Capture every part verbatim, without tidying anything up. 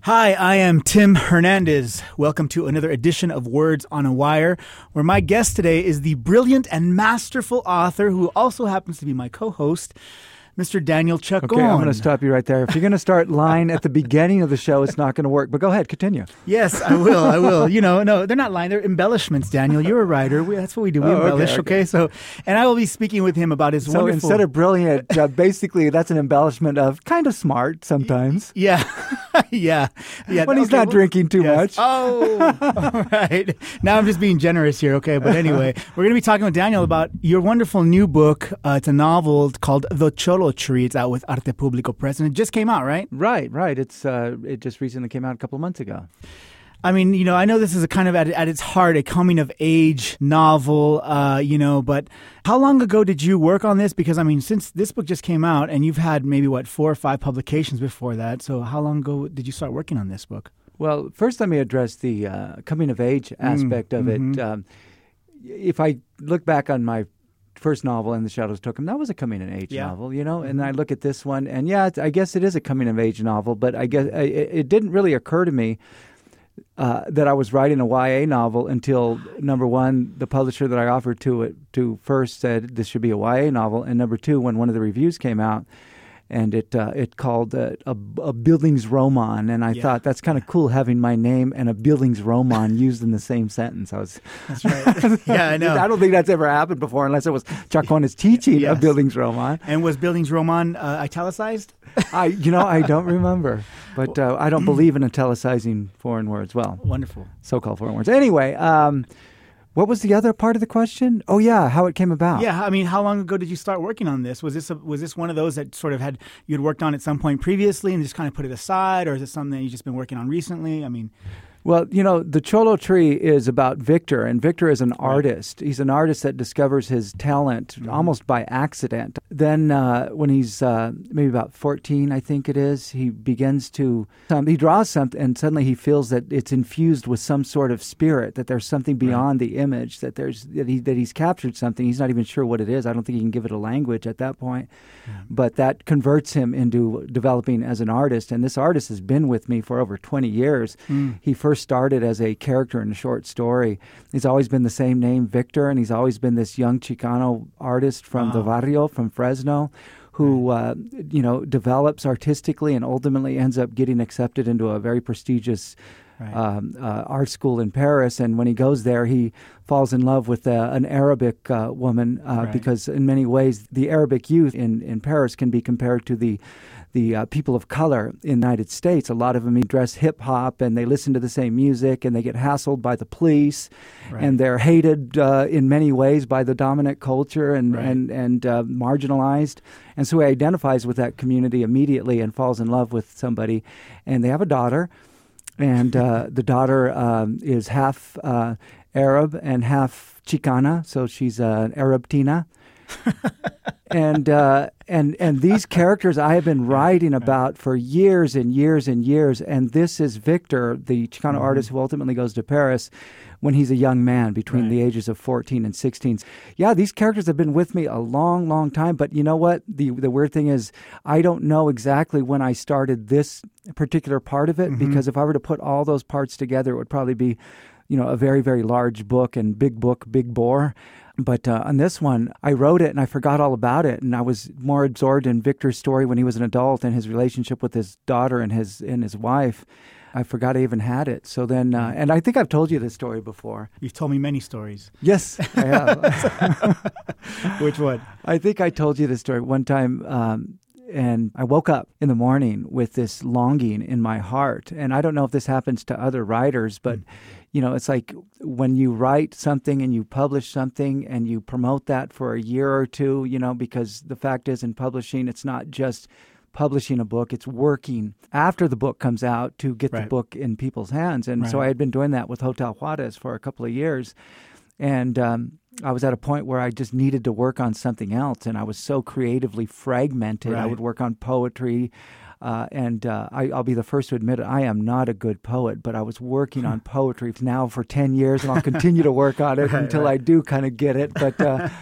Hi, I am Tim Hernandez. Welcome to another edition of Words on a Wire, where my guest today is the brilliant and masterful author who also happens to be my co-host, Mister Daniel Chacon. Okay, I'm going to stop you right there. If you're going to start lying at the beginning of the show, it's not going to work. But go ahead, continue. Yes, I will. I will. You know, no, they're not lying. They're embellishments, Daniel. You're a writer. We, that's what we do. We oh, embellish, okay, okay. okay? So, and I will be speaking with him about his so wonderful... So instead of brilliant, uh, basically that's an embellishment of kind of smart sometimes. Yeah. yeah. yeah. When he's okay, not well, drinking too yes. much. Oh, all right. Now I'm just being generous here, okay? But anyway, we're going to be talking with Daniel about your wonderful new book. Uh, it's a novel called The Cholo Tree. It's out with Arte Publico Press, and it just came out, right? Right, right. It's uh, it just recently came out a couple of months ago. I mean, you know, I know this is a kind of at, at its heart a coming-of-age novel, uh, you know, but how long ago did you work on this? Because, I mean, since this book just came out, and you've had maybe, what, four or five publications before that, so how long ago did you start working on this book? Well, first let me address the uh, coming-of-age aspect mm, of mm-hmm. it. Um, if I look back on my first novel, And the Shadows Took Him, that was a coming-of-age yeah. novel, you know? And I look at this one, and yeah, I guess it is a coming-of-age novel, but I guess I, it didn't really occur to me uh, that I was writing a Y A novel until, number one, the publisher that I offered to it to first said this should be a Y A novel, and number two, when one of the reviews came out, and it uh, it called uh, a, a Bildungsroman, and I yeah. thought that's kind of cool having my name and a Bildungsroman used in the same sentence. I was that's right. Yeah, I know. I don't think that's ever happened before, unless it was Chacon is teaching yes. a Bildungsroman. And was Bildungsroman uh, italicized? I you know I don't remember, but uh, I don't believe in italicizing foreign words. Well, wonderful so-called foreign words. Anyway. Um, What was the other part of the question? Oh, yeah, how it came about. Yeah, I mean, how long ago did you start working on this? Was this a, was this one of those that sort of had you had worked on at some point previously and just kind of put it aside, or is it something that you've just been working on recently? I mean... Well, you know, The Cholo Tree is about Victor, and Victor is an right. artist. He's an artist that discovers his talent mm-hmm. almost by accident. Then uh, when he's uh, maybe about fourteen, I think it is, he begins to, um, he draws something, and suddenly he feels that it's infused with some sort of spirit, that there's something beyond right. the image, that there's that, he, that he's captured something. He's not even sure what it is. I don't think he can give it a language at that point. Mm-hmm. But that converts him into developing as an artist, and this artist has been with me for over twenty years. Mm. He first started as a character in a short story. He's always been the same name, Victor, and he's always been this young Chicano artist from wow. the barrio, from Fresno, who, uh, you know, develops artistically and ultimately ends up getting accepted into a very prestigious Right. Um, uh, art school in Paris, and when he goes there, he falls in love with uh, an Arabic uh, woman uh, right. because in many ways the Arabic youth in, in Paris can be compared to the the uh, people of color in the United States. A lot of them dress hip-hop, and they listen to the same music, and they get hassled by the police, right. and they're hated uh, in many ways by the dominant culture and, right. and, and uh, marginalized. And so he identifies with that community immediately and falls in love with somebody, and they have a daughter. And uh, the daughter um, is half uh, Arab and half Chicana, so she's uh, an Arabtina. and uh, and and these characters I have been writing about for years and years and years. And this is Victor, the Chicano mm-hmm. artist who ultimately goes to Paris when he's a young man between right. the ages of fourteen and sixteen. Yeah, these characters have been with me a long, long time. But you know what? The the weird thing is I don't know exactly when I started this particular part of it, mm-hmm. because if I were to put all those parts together, it would probably be, you know, a very, very large book, and big book, big bore. But uh, on this one, I wrote it and I forgot all about it, and I was more absorbed in Victor's story when he was an adult and his relationship with his daughter and his and his wife. I forgot I even had it. So then, uh, and I think I've told you this story before. You've told me many stories. Yes, I have. Which one? I think I told you this story one time. Um, And I woke up in the morning with this longing in my heart. And I don't know if this happens to other writers, but, mm. you know, it's like when you write something and you publish something and you promote that for a year or two, you know, because the fact is in publishing, it's not just publishing a book, it's working after the book comes out to get right. the book in people's hands. And right. so I had been doing that with Hotel Juarez for a couple of years. And um, I was at a point where I just needed to work on something else, and I was so creatively fragmented. Right. I would work on poetry, uh, and uh, I, I'll be the first to admit it, I am not a good poet, but I was working on poetry now for ten years, and I'll continue to work on it right, until right. I do kind of get it. But uh,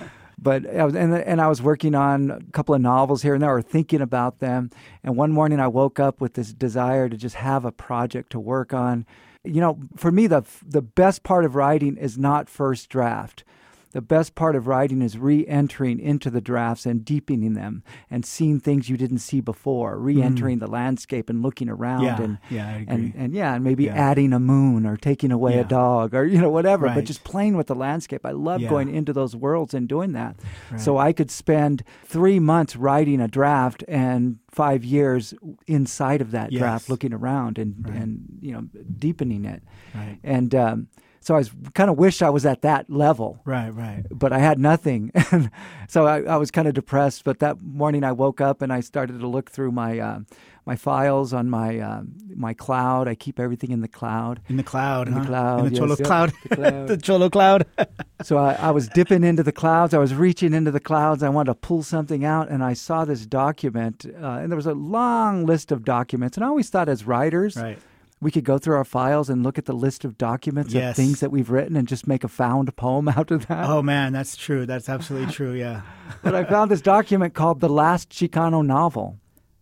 But I was, and, and I was working on a couple of novels here and there, or thinking about them. And one morning I woke up with this desire to just have a project to work on. You know, for me, the the best part of writing is not first draft. The best part of writing is re-entering into the drafts and deepening them and seeing things you didn't see before, re-entering mm. the landscape and looking around yeah, and, yeah, I agree. and and yeah, and maybe yeah. adding a moon or taking away yeah. a dog or, you know, whatever, right. but just playing with the landscape. I love yeah. going into those worlds and doing that. Right. So I could spend three months writing a draft and five years inside of that yes. draft looking around and, right. and, you know, deepening it. Right. And, um, So I was, kind of wish I was at that level. Right, right. But I had nothing. So I, I was kind of depressed. But that morning I woke up and I started to look through my uh, my files on my uh, my cloud. I keep everything in the cloud. In the cloud, In huh? the cloud, In the yes, Cholo yep, cloud. the cloud. The Cholo cloud. So I, I was dipping into the clouds. I was reaching into the clouds. I wanted to pull something out. And I saw this document. Uh, and there was a long list of documents. And I always thought as writers, right. we could go through our files and look at the list of documents yes. of things that we've written and just make a found poem out of that. Oh, man, that's true. That's absolutely true, yeah. But I found this document called The Last Chicano Novel.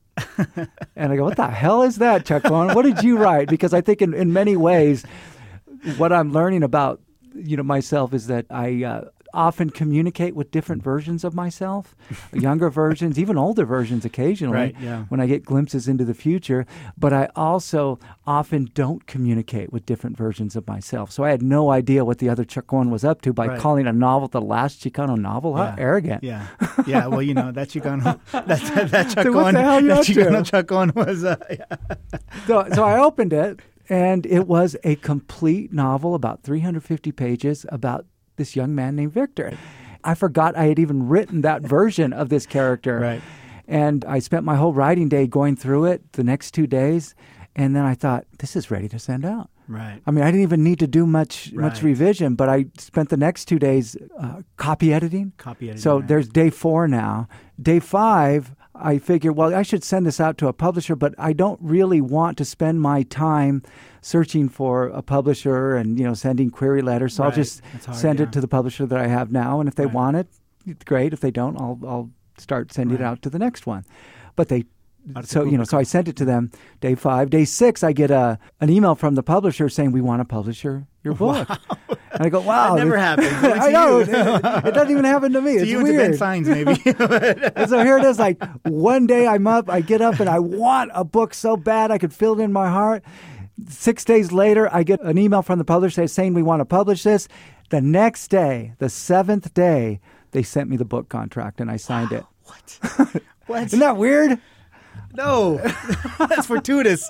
And I go, what the hell is that, Chuck Cohen? What did you write? Because I think in, in many ways, what I'm learning about, you know, myself is that I uh, often communicate with different versions of myself, younger versions, even older versions occasionally, right, yeah. when I get glimpses into the future. But I also often don't communicate with different versions of myself. So I had no idea what the other Chuck Cohen was up to by right. calling a novel The Last Chicano Novel. How yeah. arrogant. Yeah. Yeah, well, you know, that Chicano, that, that, that Chuck So what Cohen, the hell you that up to? Chicano Chuck Cohen was, uh, yeah. So, so I opened it, and it was a complete novel, about three hundred fifty pages, about this young man named Victor. I forgot I had even written that version of this character. Right. And I spent my whole writing day going through it the next two days. And then I thought, this is ready to send out. Right. I mean, I didn't even need to do much Right. much revision, but I spent the next two days uh, copy editing. Copy editing. So right. there's day four now. Day five, I figured, well, I should send this out to a publisher, but I don't really want to spend my time searching for a publisher and, you know, sending query letters. So Right. I'll just hard, send yeah. it to the publisher that I have now. And if they Right. want it, it's great. If they don't, I'll I'll start sending Right. it out to the next one. But they Out so to you know, so I sent it to them. Day five, day six, I get a an email from the publisher saying we want to publish your, your book. Wow. And I go, wow, That never this- happens. Only to I know you. it, it doesn't even happen to me. To It's you and to Ben weird. Signs, maybe. And so here it is. Like one day, I'm up, I get up, and I want a book so bad I could feel it in my heart. Six days later, I get an email from the publisher saying we want to publish this. The next day, the seventh day, they sent me the book contract, and I signed wow. it. What? What? Isn't that weird? No, that's fortuitous.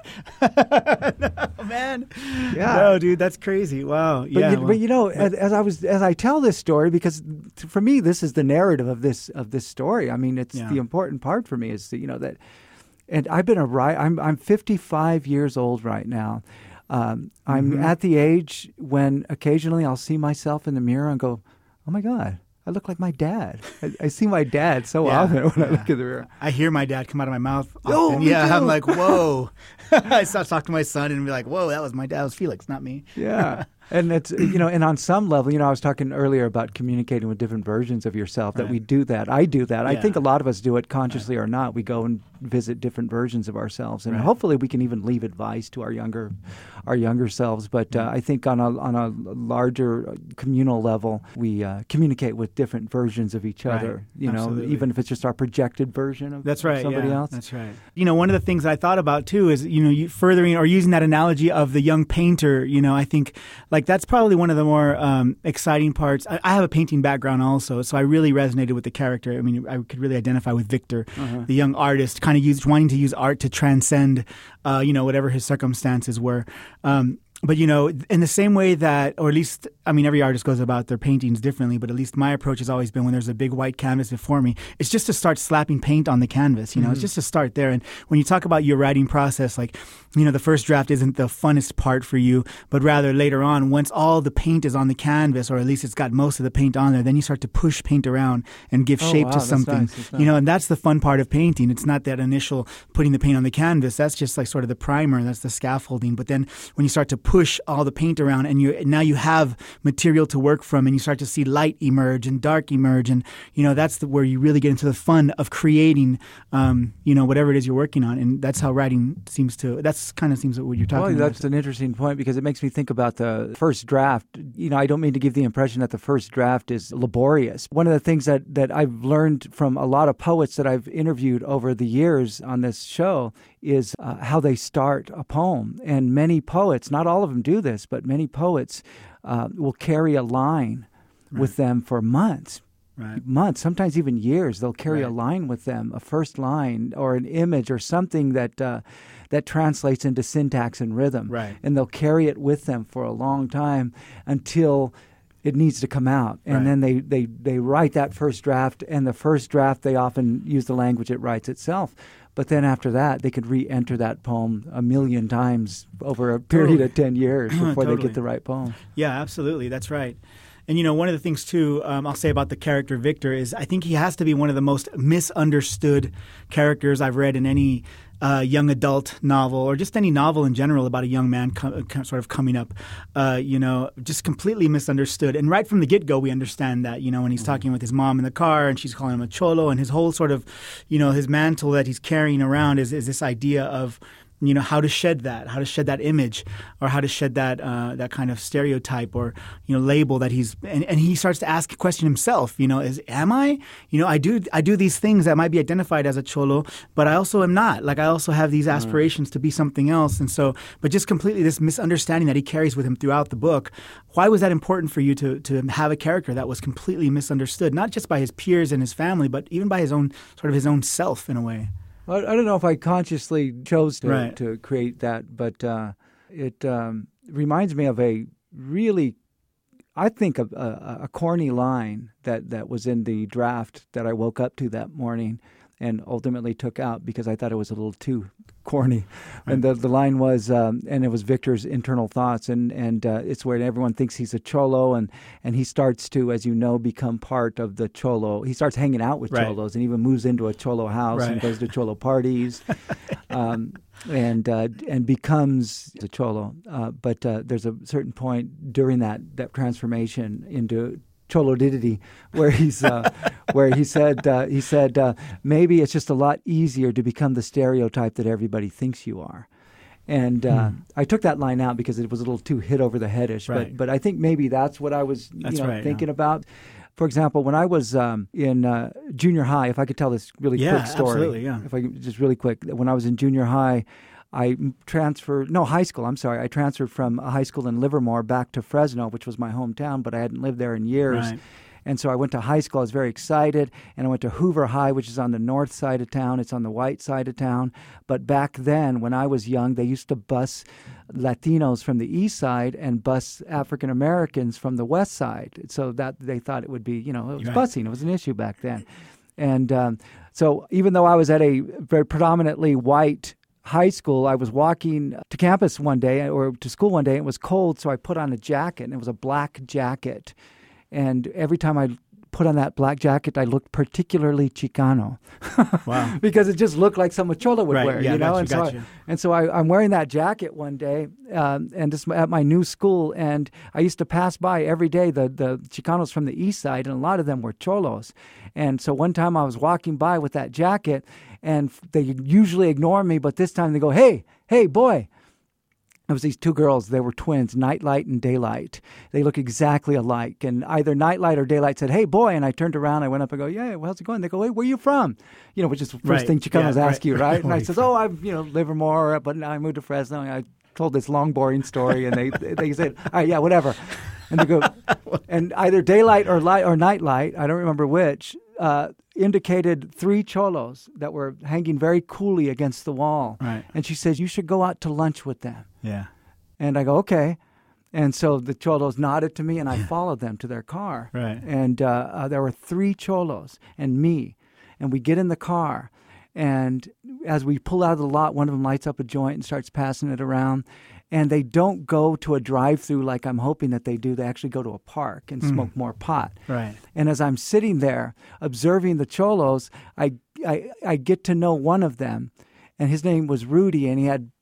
No, man. Yeah. No, dude, that's crazy. Wow. But, yeah. you, well, but you know, as, as I was as I tell this story, because t- for me, this is the narrative of this of this story. I mean, it's Yeah. the important part for me is that, you know that, and I've been a writer. I'm I'm fifty-five years old right now. Um, I'm Mhm. at the age when occasionally I'll see myself in the mirror and go, "Oh my God, I look like my dad." I, I see my dad so Yeah, often when I yeah. look in the mirror. I hear my dad come out of my mouth. Oh, often. me yeah. too. I'm like, whoa. I start talking to my son and be like, whoa, that was my dad. That was Felix, not me. Yeah. And it's, you know, and on some level, you know, I was talking earlier about communicating with different versions of yourself, that Right. we do that. I do that. I Yeah. think a lot of us do it consciously or not. We go and visit different versions of ourselves, and Right. hopefully we can even leave advice to our younger, our younger selves. But uh, I think on a on a larger uh, communal level, we uh, communicate with different versions of each Right. other. You know, Absolutely. even if it's just our projected version of That's right. somebody yeah, else. That's right. You know, one of the things I thought about too is, you know, you furthering or using that analogy of the young painter. You know, I think like that's probably one of the more um, exciting parts. I, I have a painting background also, so I really resonated with the character. I mean, I could really identify with Victor, Uh-huh. the young artist, kind of used wanting to use art to transcend, uh, you know, whatever his circumstances were. Um, But, you know, in the same way that, or at least, I mean, every artist goes about their paintings differently, but at least my approach has always been when there's a big white canvas before me, it's just to start slapping paint on the canvas, you know, Mm-hmm. it's just to start there. And when you talk about your writing process, like, you know, the first draft isn't the funnest part for you, but rather later on, once all the paint is on the canvas, or at least it's got most of the paint on there, then you start to push paint around and give Oh, shape wow, to that's something, nice, that's you know, nice. and that's the fun part of painting. It's not that initial putting the paint on the canvas. That's just like sort of the primer. That's the scaffolding. But then when you start to push all the paint around, and you now you have material to work from, and you start to see light emerge and dark emerge, and you know that's the, where you really get into the fun of creating, um, you know, whatever it is you're working on, and that's how writing seems to. That's kind of seems what you're talking well, about. That's an interesting point because it makes me think about the first draft. You know, I don't mean to give the impression that the first draft is laborious. One of the things that that I've learned from a lot of poets that I've interviewed over the years on this show is uh, how they start a poem. And many poets, not all of them do this, but many poets uh, will carry a line right. with them for months. Right. Months, sometimes even years. They'll carry right. a line with them, a first line or an image or something that uh, that translates into syntax and rhythm. Right. And they'll carry it with them for a long time until it needs to come out. And right. then they, they, they write that first draft, and the first draft, they often use the language it writes itself. But then after that, they could re-enter that poem a million times over a period totally. of ten years before totally. they get the right poem. Yeah, absolutely. That's right. And, you know, one of the things, too, um, I'll say about the character Victor is I think he has to be one of the most misunderstood characters I've read in any uh, young adult novel or just any novel in general about a young man co- sort of coming up, uh, you know, just completely misunderstood. And right from the get-go, we understand that, you know, when he's mm-hmm. talking with his mom in the car and she's calling him a cholo, and his whole sort of, you know, his mantle that he's carrying around is, is this idea of, you know, how to shed that, how to shed that image, or how to shed that uh, that kind of stereotype or, you know, label that he's, and, and he starts to ask a question himself, you know, is, am I, you know, I do I do these things that might be identified as a cholo, but I also am not. Like, I also have these aspirations mm. to be something else. And so, but just completely this misunderstanding that he carries with him throughout the book. Why was that important for you to to have a character that was completely misunderstood, not just by his peers and his family, but even by his own, sort of his own self in a way? I don't know if I consciously chose to, right. to create that, but uh, it um, reminds me of a really, I think, a, a, a corny line that, that was in the draft that I woke up to that morning and ultimately took out because I thought it was a little too corny. Right. And the the line was, um, and it was Victor's internal thoughts, and and uh, it's where everyone thinks he's a cholo, and, and he starts to, as you know, become part of the cholo. He starts hanging out with right. cholos and even moves into a cholo house right. and goes to cholo parties, um, and uh, and becomes a cholo. Uh, but uh, there's a certain point during that that transformation into Cholodidity, where he's uh, where he said uh, he said uh, maybe it's just a lot easier to become the stereotype that everybody thinks you are, and uh, hmm. I took that line out because it was a little too hit over the headish. Right. But but I think maybe that's what I was you that's know right, thinking yeah. about. For example, when I was um, in uh, junior high, if I could tell this really yeah, quick story, absolutely, yeah. if I could, just really quick, when I was in junior high. I transferred, no, high school, I'm sorry. I transferred from a high school in Livermore back to Fresno, which was my hometown, but I hadn't lived there in years. Right. And so I went to high school. I was very excited. And I went to Hoover High, which is on the north side of town. It's on the white side of town. But back then, when I was young, they used to bus Latinos from the east side and bus African Americans from the west side. So that they thought it would be, you know, it was right. busing. It was an issue back then. And um, so even though I was at a very predominantly white high school, I was walking to campus one day or to school one day. It was cold, so I put on a jacket, and it was a black jacket. And every time I put on that black jacket, I looked particularly Chicano. Wow. Because it just looked like some Cholo would right. wear, yeah, you know? You, and, so I, and so I, I'm wearing that jacket one day, um, and this at my new school, and I used to pass by every day the, the Chicanos from the east side, and a lot of them were Cholos. And so one time I was walking by with that jacket, and they usually ignore me, but this time they go, hey, hey, boy. It was these two girls. They were twins, Nightlight and Daylight. They look exactly alike. And either Nightlight or Daylight said, hey, boy. And I turned around. I went up and go, yeah, well, how's it going? They go, hey, where are you from? You know, which is the first right. thing Chicanos yeah, ask right. you, right? And I said, from? oh, I'm, you know, Livermore, but now I moved to Fresno. And I told this long, boring story. And they they said, all right, yeah, whatever. And they go, and either Daylight or light or Nightlight, I don't remember which, uh, indicated three cholos that were hanging very coolly against the wall. Right. And she says, you should go out to lunch with them. Yeah. And I go, okay. And so the cholos nodded to me, and I followed them to their car. Right. And uh, uh, there were three cholos and me. And we get in the car. And as we pull out of the lot, one of them lights up a joint and starts passing it around. And they don't go to a drive-through like I'm hoping that they do. They actually go to a park and mm. smoke more pot. Right. And as I'm sitting there observing the cholos, I, I, I get to know one of them. And his name was Rudy, and he had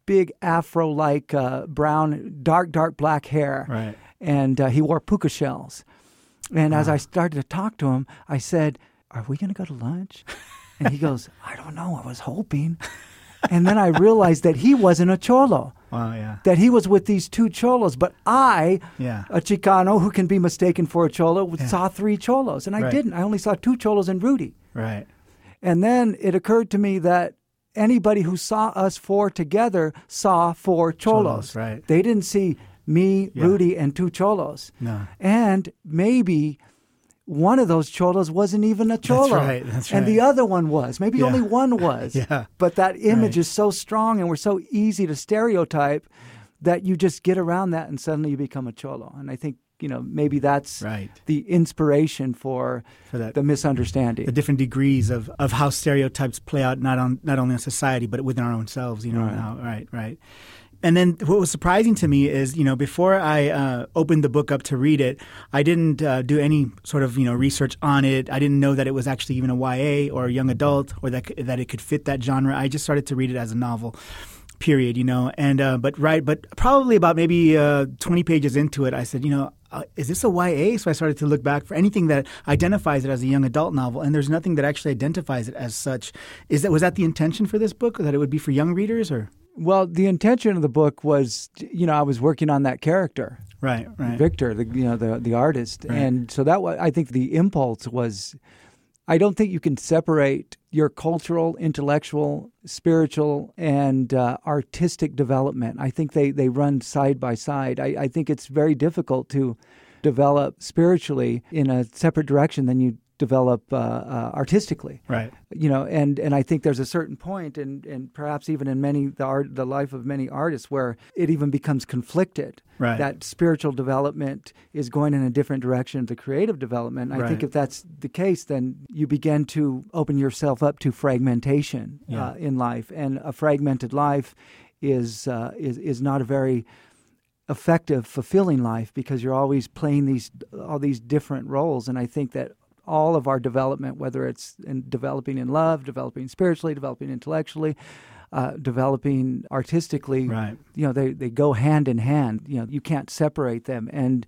big afro-like uh, brown, dark, dark black hair. Right. And uh, he wore puka shells. And as Wow. I started to talk to him, I said, "Are we going to go to lunch?" And he goes, "I don't know. I was hoping." And then I realized that he wasn't a cholo. Wow, yeah. That he was with these two cholos. But I, Yeah. a Chicano who can be mistaken for a cholo, Yeah. saw three cholos. And I Right. didn't. I only saw two cholos and Rudy. Right. And then it occurred to me that anybody who saw us four together saw four cholos. Cholos, right. They didn't see me, Yeah. Rudy, and two cholos. No. And maybe one of those cholos wasn't even a cholo. right, that's And the right. other one was. Maybe Yeah. only one was. Yeah. But that image Right. is so strong and we're so easy to stereotype that you just get around that and suddenly you become a cholo. And I think, you know, maybe that's Right. the inspiration for, For that. the misunderstanding. The different degrees of, of how stereotypes play out not on not only in society but within our own selves, you know. Right. How, right, right. And then what was surprising to me is, you know, before I uh, opened the book up to read it, I didn't uh, do any sort of, you know, research on it. I didn't know that it was actually even a Y A or a young adult or that that it could fit that genre. I just started to read it as a novel. Period, you know, and uh, but right, but probably about maybe uh, twenty pages into it, I said, you know, uh, is this a Y A? So I started to look back for anything that identifies it as a young adult novel, and there's nothing that actually identifies it as such. Is that was that the intention for this book, that it would be for young readers, or Well, the intention of the book was, you know, I was working on that character, right, right, Victor, the you know the the artist, Right. and so that was, I think the impulse was, I don't think you can separate your cultural, intellectual, spiritual, and uh, artistic development. I think they, they run side by side. I, I think it's very difficult to develop spiritually in a separate direction than you develop uh, uh, artistically. right, You know, and, and I think there's a certain point, and, and perhaps even in many the art, the life of many artists, where it even becomes conflicted. Right. That spiritual development is going in a different direction to creative development. I Right. think if that's the case, then you begin to open yourself up to fragmentation Yeah. uh, in life, and a fragmented life is uh, is is not a very effective, fulfilling life, because you're always playing these all these different roles. And I think that all of our development, whether it's in developing in love, developing spiritually, developing intellectually, uh, developing artistically, right, you know, they, they go hand in hand. You know, you can't separate them. And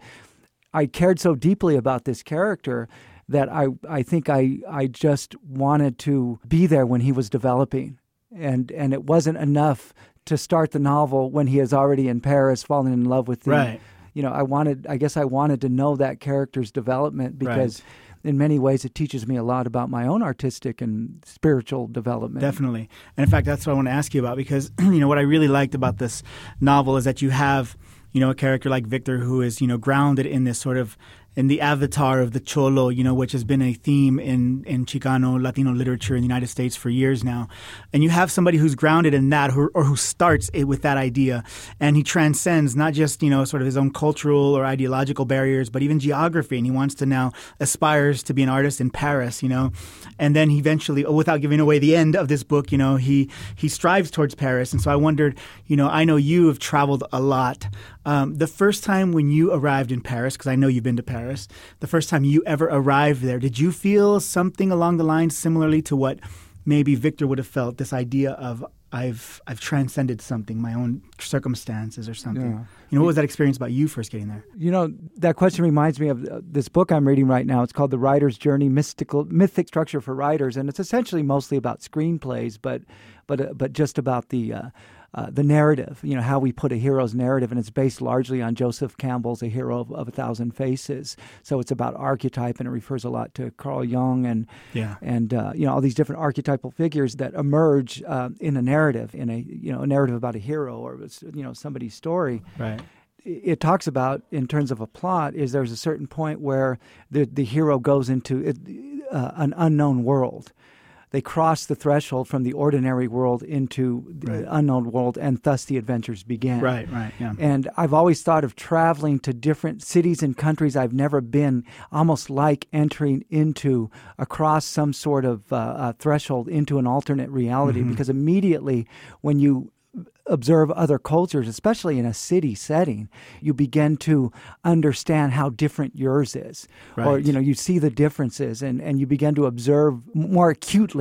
I cared so deeply about this character that I, I think I, I just wanted to be there when he was developing. And, and it wasn't enough to start the novel when he is already in Paris, falling in love with the, right. you know, I wanted, I guess I wanted to know that character's development, because Right. in many ways it teaches me a lot about my own artistic and spiritual development. Definitely. And in fact, that's what I want to ask you about, because, you know, what I really liked about this novel is that you have, you know, a character like Victor who is, you know, grounded in this sort of, in the avatar of the cholo, you know, which has been a theme in, in Chicano Latino literature in the United States for years now. And you have somebody who's grounded in that, who, or who starts it with that idea. And he transcends not just, you know, sort of his own cultural or ideological barriers, but even geography. And he wants to now aspires to be an artist in Paris, you know. And then he eventually, without giving away the end of this book, you know, he, he strives towards Paris. And so I wondered, you know, I know you have traveled a lot. Um, the first time when you arrived in Paris, because I know you've been to Paris, the first time you ever arrived there, did you feel something along the lines similarly to what maybe Victor would have felt, this idea of I've I've transcended something, my own circumstances or something? Yeah. You know, what was that experience about you first getting there? You know, that question reminds me of uh, this book I'm reading right now. It's called The Writer's Journey, Mystical Mythic Structure for Writers, and it's essentially mostly about screenplays, but but uh, but just about the uh, uh, the narrative, you know, how we put a hero's narrative, and it's based largely on Joseph Campbell's A Hero of, of a Thousand Faces. So it's about archetype, and it refers a lot to Carl Jung and Yeah. and uh, you know, all these different archetypal figures that emerge uh, in a narrative, in a you know a narrative about a hero or you know somebody's story. Right. It talks about, in terms of a plot, is there's a certain point where the the hero goes into it, uh, an unknown world. They cross the threshold from the ordinary world into the Right. unknown world, and thus the adventures begin. Right, right, yeah. And I've always thought of traveling to different cities and countries I've never been, almost like entering into, across some sort of uh, uh, threshold into an alternate reality, Mm-hmm. because immediately when you observe other cultures, especially in a city setting, you begin to understand how different yours is. Or, Right. you know, you see the differences, and, and you begin to observe more acutely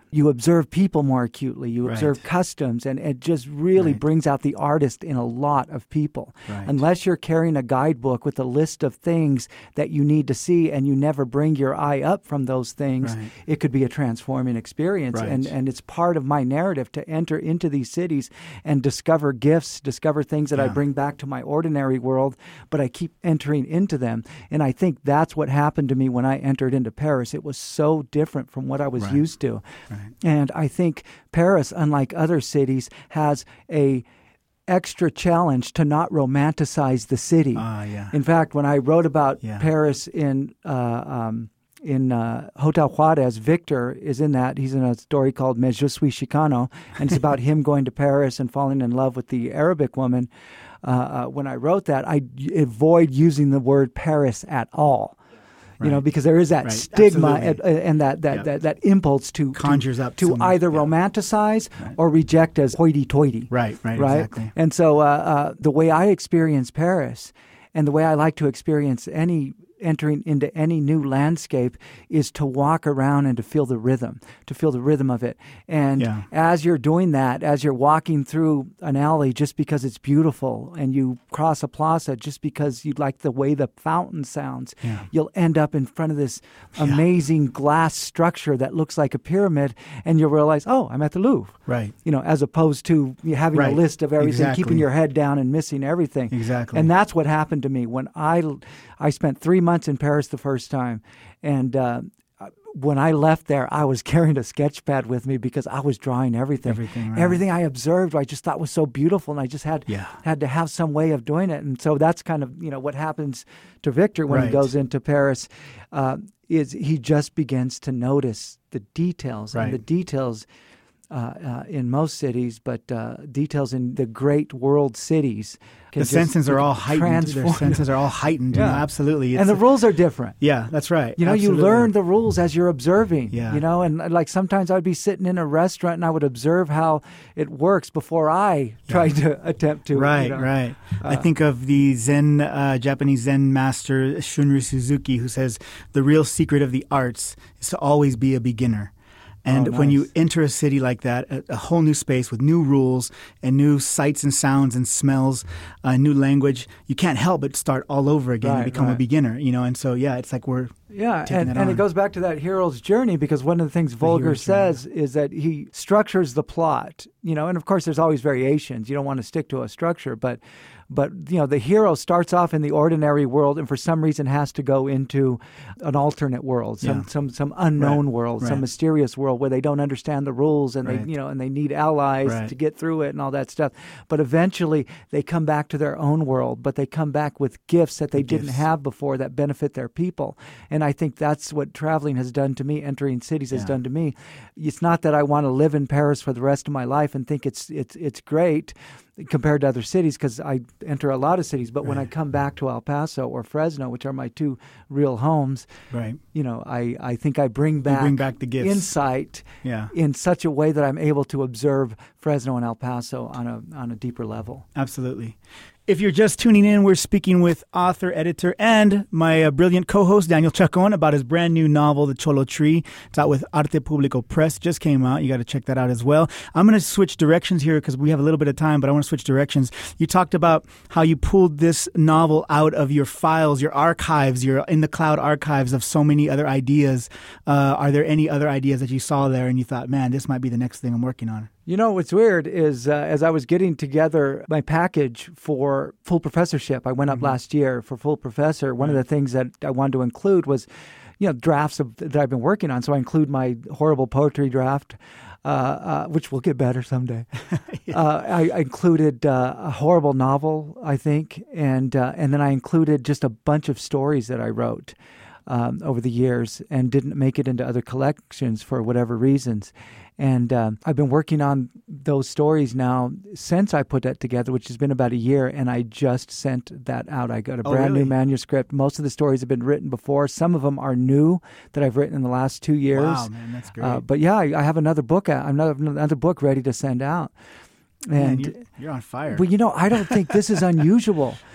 You observe people more acutely. You Right. observe customs, and it just really Right. brings out the artist in a lot of people. Right. Unless you're carrying a guidebook with a list of things that you need to see and you never bring your eye up from those things, Right. it could be a transforming experience. Right. And, and it's part of my narrative to enter into these cities and discover gifts, discover things that I Yeah. bring back to my ordinary world, but I keep entering into them. And I think that's what happened to me when I entered into Paris. It was so different from what I was Right. used to. Right. And I think Paris, unlike other cities, has a extra challenge to not romanticize the city. Ah, yeah. In fact, when I wrote about Yeah. Paris in uh, um, in uh, Hotel Juarez, Victor is in that. He's in a story called Mais je suis Chicano, and it's about him going to Paris and falling in love with the Arabic woman. Uh, uh, when I wrote that, I avoid using the word Paris at all. You Right. know, because there is that Right. stigma Absolutely. and, and that, that, Yep. that, that impulse to Conjures to, up to some- either yeah. romanticize Right. or reject as hoity-toity. Right, right, Right. exactly. And so uh, uh, the way I experience Paris and the way I like to experience any entering into any new landscape is to walk around and to feel the rhythm, to feel the rhythm of it. And Yeah. as you're doing that, as you're walking through an alley just because it's beautiful, and you cross a plaza just because you like the way the fountain sounds, Yeah. you'll end up in front of this amazing glass structure that looks like a pyramid, and you'll realize, oh, I'm at the Louvre. Right. You know, as opposed to you having Right. a list of everything, Exactly. keeping your head down and missing everything. Exactly. And that's what happened to me when I, I spent three months in Paris the first time. And uh, when I left there, I was carrying a sketch pad with me because I was drawing everything. Everything, right. Everything I observed, I just thought was so beautiful. And I just had, Yeah. had to have some way of doing it. And so that's kind of, you know, what happens to Victor when he Right. goes into Paris uh, is he just begins to notice the details. Right. And the details uh, uh, in most cities, but uh, details in the great world cities. can The just- senses are all heightened. transform Their you. senses are all heightened. You know, Yeah. absolutely. It's And the a- rules are different. Yeah, that's right. You know, Absolutely. you learn the rules as you're observing. Yeah. You know, and uh, like sometimes I'd be sitting in a restaurant and I would observe how it works before I tried to attempt to. Right, you know. right. I Uh, think of the Zen, uh, Japanese Zen master Shunryu Suzuki, who says the real secret of the arts is to always be a beginner. And Oh, when you nice. enter a city like that, a, a whole new space with new rules and new sights and sounds and smells, a new language, you can't help but start all over again and Right, become a right. beginner. You know, and so yeah, it's like we're Yeah, taking and, that and on. it goes back to that hero's journey, because one of the things Volger hero's journey. says is that he structures the plot, you know, and of course there's always variations. You don't want to stick to a structure, but but you know, the hero starts off in the ordinary world and for some reason has to go into an alternate world, some Yeah. some some unknown Right, world, right. some mysterious world where they don't understand the rules and Right. they you know and they need allies Right. to get through it and all that stuff. But eventually they come back to their own world, but they come back with gifts that they didn't gifts. have before that benefit their people. And I think that's what traveling has done to me, entering cities has Yeah. done to me. It's not that I want to live in Paris for the rest of my life and think it's it's it's great compared to other cities, because I enter a lot of cities, but when I Right. come back to El Paso or Fresno, which are my two real homes, right. you know, I, I think I bring back, bring back the gifts. insight Yeah, in such a way that I'm able to observe Fresno and El Paso on a on a deeper level. absolutely. If you're just tuning in, we're speaking with author, editor, and my uh, brilliant co-host, Daniel Chacon, about his brand new novel, The Cholo Tree. It's out with Arte Publico Press. Just came out. You got to check that out as well. I'm going to switch directions here because we have a little bit of time, but I want to switch directions. You talked about how you pulled this novel out of your files, your archives, your in-the-cloud archives of so many other ideas. Uh, are there any other ideas that you saw there and you thought, man, this might be the next thing I'm working on? You know, what's weird is uh, as I was getting together my package for full professorship, I went up Mm-hmm. last year for full professor. One of the things that I wanted to include was, you know, drafts of, that I've been working on. So I include my horrible poetry draft, uh, uh, which will get better someday. uh, I, I included uh, a horrible novel, I think, and uh, and then I included just a bunch of stories that I wrote um, over the years and didn't make it into other collections for whatever reasons. And um, I've been working on those stories now since I put that together, which has been about a year, and I just sent that out. I got a Oh, brand really? new manuscript. Most of the stories have been written before. Some of them are new that I've written in the last two years. Wow, man, that's great. Uh, but yeah, I, I have another book out, another, another book ready to send out. Man, And you're, you're on fire. well, you know, I don't think this is unusual.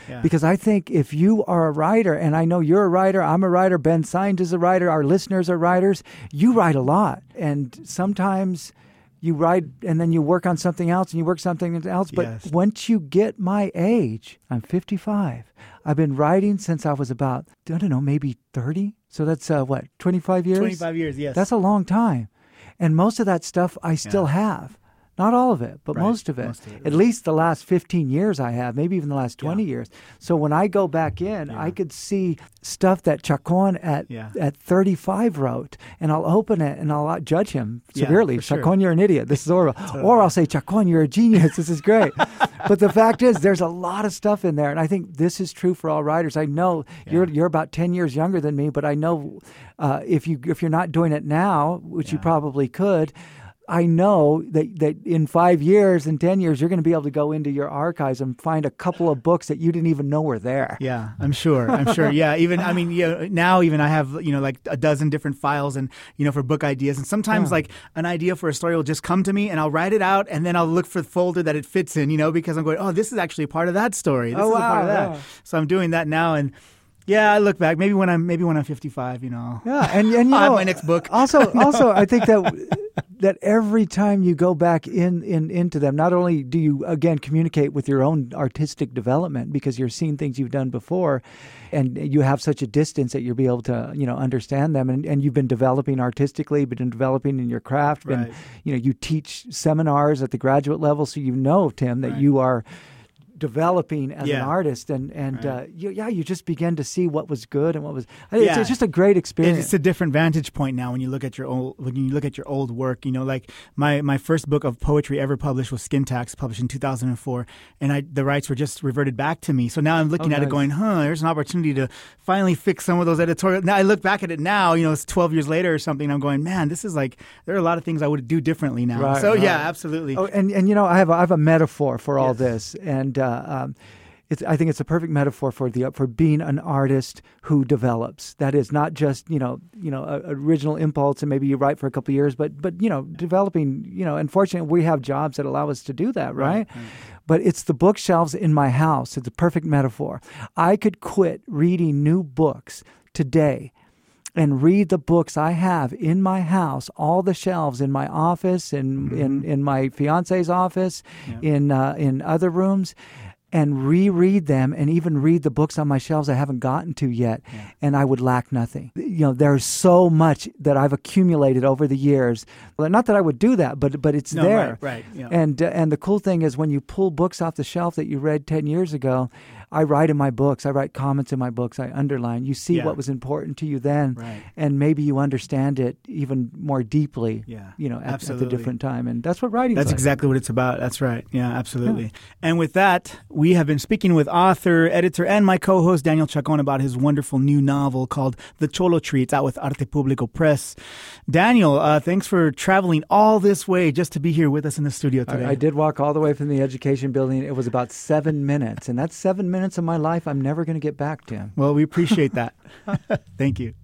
Yeah. Because I think if you are a writer, and I know you're a writer, I'm a writer, Ben Saenz is a writer, our listeners are writers, you write a lot. And sometimes you write and then you work on something else and you work something else. But Yes. once you get my age, I'm fifty-five. I've been writing since I was about, I don't know, maybe thirty. So that's uh, what, twenty-five years? twenty-five years, yes. That's a long time. And most of that stuff I still Yeah. have. Not all of it, but Right. most of it. Most of it, At right. least the last fifteen years I have, maybe even the last twenty Yeah. years. So when I go back in, Yeah. I could see stuff that Chacon at Yeah. at thirty-five wrote, and I'll open it and I'll judge him Yeah, severely. for sure. Chacon, you're an idiot. This is horrible. Or I'll say, Chacon, you're a genius. This is great. But the fact is, there's a lot of stuff in there, and I think this is true for all writers. I know you're you're about ten years younger than me, but I know uh, if you if you're not doing it now, which you Yeah. probably could, I know that, that in five years and ten years, you're going to be able to go into your archives and find a couple of books that you didn't even know were there. Yeah, I'm sure. I'm sure. Yeah, even I mean, yeah. Now even I have you know like a dozen different files and you know for book ideas, and sometimes Yeah. like an idea for a story will just come to me, and I'll write it out, and then I'll look for the folder that it fits in. You know, because I'm going, oh, this is actually a part of that story. This Oh, is a part of wow, that. yeah. So I'm doing that now, and yeah, I look back. Maybe when I'm maybe when I'm fifty-five, you know. Yeah, and and you I'll have know, my next book. Also, also, I think that that every time you go back in, in into them, not only do you again communicate with your own artistic development because you're seeing things you've done before, and you have such a distance that you'll be able to you know understand them, and, and you've been developing artistically, been developing in your craft, been Right. you know you teach seminars at the graduate level, so you know, Tim, that Right. you are developing as Yeah. an artist, and and Right. uh, you, yeah, you just begin to see what was good and what was. It's, Yeah. it's just a great experience. It's a different vantage point now when you look at your old when you look at your old work. You know, like my, my first book of poetry ever published was Skin Tax, published in two thousand four, and I the rights were just reverted back to me. So now I'm looking Oh, at nice. it, going, "Huh, there's an opportunity to finally fix some of those editorial." Now I look back at it now, you know, it's twelve years later or something. I'm going, "Man, this is like there are a lot of things I would do differently now." Right, so right. yeah, absolutely. Oh, and and you know, I have a, I have a metaphor for all Yes. this, and uh, um, it's I think it's a perfect metaphor for the for being an artist who develops. That is not just you know you know a, original impulse, and maybe you write for a couple of years, but but you know developing. You know, unfortunately, we have jobs that allow us to do that, right? Right, right. But it's the bookshelves in my house. It's a perfect metaphor. I could quit reading new books today and read the books I have in my house, all the shelves in my office, in Mm-hmm. in, in my fiance's office, Yeah. in uh, in other rooms, and reread them, and even read the books on my shelves I haven't gotten to yet, Yeah. and I would lack nothing. You know, there's so much that I've accumulated over the years. Well, not that I would do that, but but it's No, there. right, right, yeah. And uh, and the cool thing is when you pull books off the shelf that you read ten years ago, I write in my books, I write comments in my books, I underline. You see Yeah. what was important to you then, Right. and maybe you understand it even more deeply. Yeah, you know, at, at the absolutely. different time, and that's what writing. That's like. exactly what it's about. That's right. Yeah, absolutely. And with that, we have been speaking with author, editor, and my co-host, Daniel Chacon, about his wonderful new novel called The Cholo Tree. It's out with Arte Publico Press. Daniel, uh, thanks for traveling all this way just to be here with us in the studio today. I, I did walk all the way from the education building. It was about seven minutes, and that's seven minutes of my life I'm never going to get back, Tim. Well, we appreciate that. Thank you.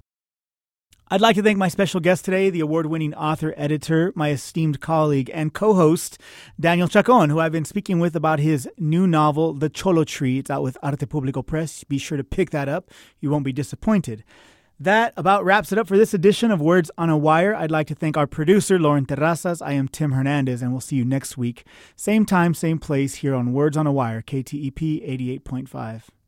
I'd like to thank my special guest today, the award-winning author, editor, my esteemed colleague, and co-host, Daniel Chacon, who I've been speaking with about his new novel, The Cholo Tree. It's out with Arte Publico Press. Be sure to pick that up. You won't be disappointed. That about wraps it up for this edition of Words on a Wire. I'd like to thank our producer, Lauren Terrazas. I am Tim Hernandez, and we'll see you next week. Same time, same place here on Words on a Wire, K T E P eighty-eight point five.